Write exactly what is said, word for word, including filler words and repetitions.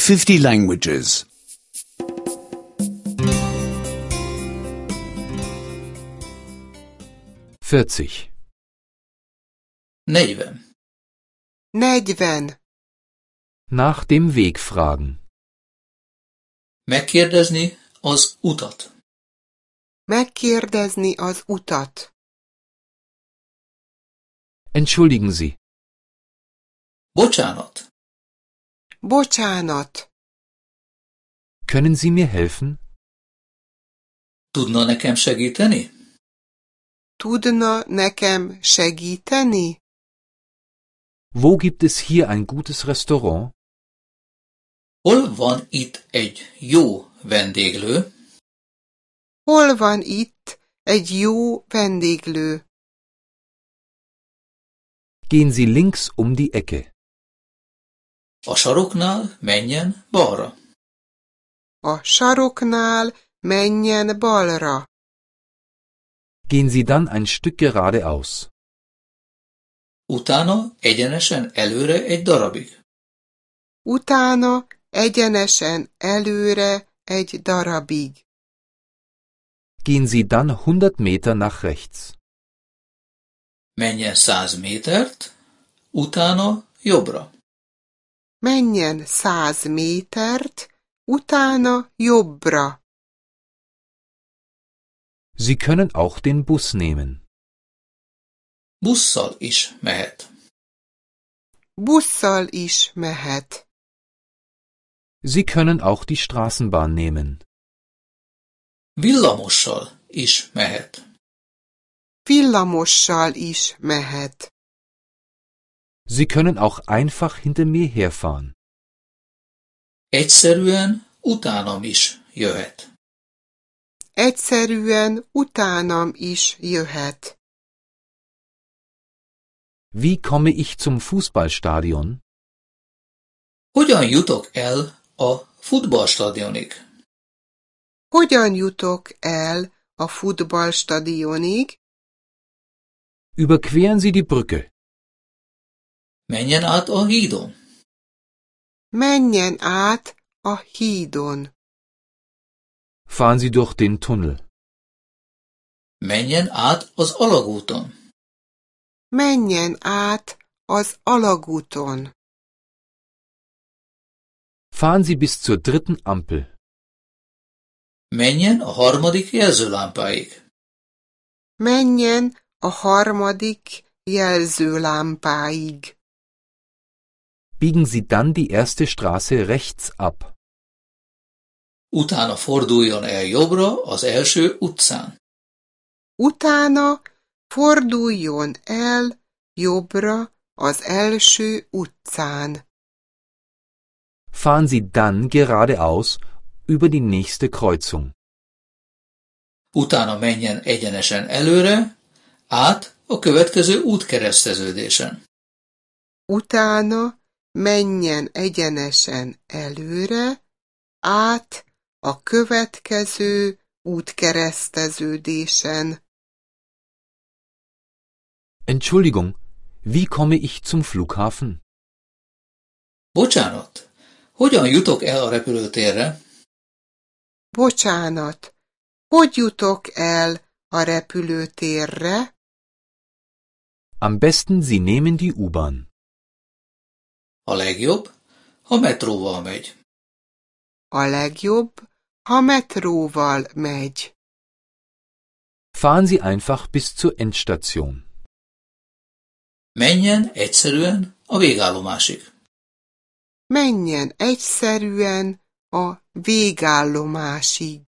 fifty languages. vierzig. negyven. negyven. Nach dem Weg fragen. Megkérdezni az utat. Megkérdezni az utat. Entschuldigen Sie. Bocsánat. Bocsánat. Können Sie mir helfen? Tudna nekem segíteni? Tudna nekem segíteni? Wo gibt es hier ein gutes Restaurant? Hol van itt egy jó vendéglő? Hol van itt egy jó vendéglő? Gehen Sie links um die Ecke. A saroknál menjen balra. A saroknál menjen balra. Gehen Sie dann ein Stück geradeaus. Utána egyenesen előre egy darabig. Utána egyenesen előre egy darabig. Gehen Sie dann hundert Meter nach rechts. Menjen száz métert, utána jobbra. Menjen száz métert, utána jobbra. Sie können auch den Bus nehmen. Busszal is mehet. Busszal is mehet. Sie können auch die Straßenbahn nehmen. Villamossal is mehet. Villamossal is mehet. Sie können auch einfach hinter mir herfahren. Egyszerűen utánam is jöhet. Egyszerűen utánam is jöhet. Wie komme ich zum Fußballstadion? Hogyan jutok el a futballstadionig? Hogyan jutok el a futballstadionig? Überqueren Sie die Brücke. Menjen át a hídon. Menjen át a hídon. Fahren Sie durch den Tunnel. Menjen át az alagúton. Menjen át az alagúton. Fahren Sie bis zur dritten Ampel. Menjen a harmadik jelzőlámpáig. Menjen a harmadik jelzőlámpáig. Biegen Sie dann die erste Straße rechts ab. Utána forduljon el jobbra az első utcán. Utána forduljon el jobbra az első utcán. Fahren Sie dann geradeaus über die nächste Kreuzung. Utána menjen egyenesen előre, át a következő útkereszteződésen. Utána menjen egyenesen előre, át a következő útkereszteződésen. Entschuldigung, wie komme ich zum Flughafen? Bocsánat, hogyan jutok el a repülőtérre? Bocsánat, hogy jutok el a repülőtérre? Am besten Sie nehmen die U-Bahn. A legjobb, ha metróval megy. A legjobb, ha metróval megy. Fahren Sie einfach bis zur Endstation. Menjen egyszerűen a végállomásig. Menjen egyszerűen a végállomásig.